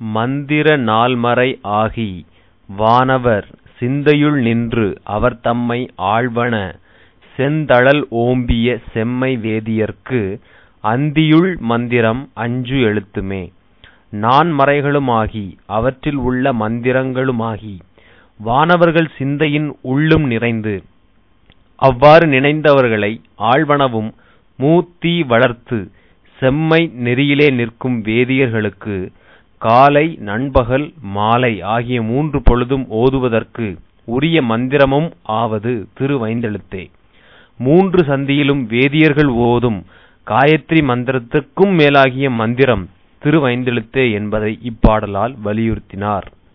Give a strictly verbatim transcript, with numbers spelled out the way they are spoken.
மந்திர நால்மறை ஆகி வானவர் சிந்தையுள் நின்று அவர் தம்மை ஆள்வன செந்தழல் ஓம்பிய செம்மை வேதியர்க்கு அந்தியுள் மந்திரம் அஞ்சு எழுத்துமே. நான்மறைகளுமாகி அவற்றில் உள்ள மந்திரங்களுமாகி வானவர்கள் சிந்தையின் உள்ளும் நிறைந்து அவ்வாறு நினைந்தவர்களை ஆள்வனவும் மூத்தீ வளர்த்து செம்மை நெறியிலே நிற்கும் வேதியர்களுக்கு காலை நண்பகல் மாலை ஆகிய மூன்று பொழுதும் ஓதுவதற்கு உரிய மந்திரமும் ஆவது திருவைந்தெழுத்தே. மூன்று சந்தியிலும் வேதியர்கள் ஓதும் காயத்ரி மந்திரத்திற்கும் மேலாகிய மந்திரம் திருவைந்தெழுத்தே என்பதை இப்பாடலால் வலியுறுத்தினார்.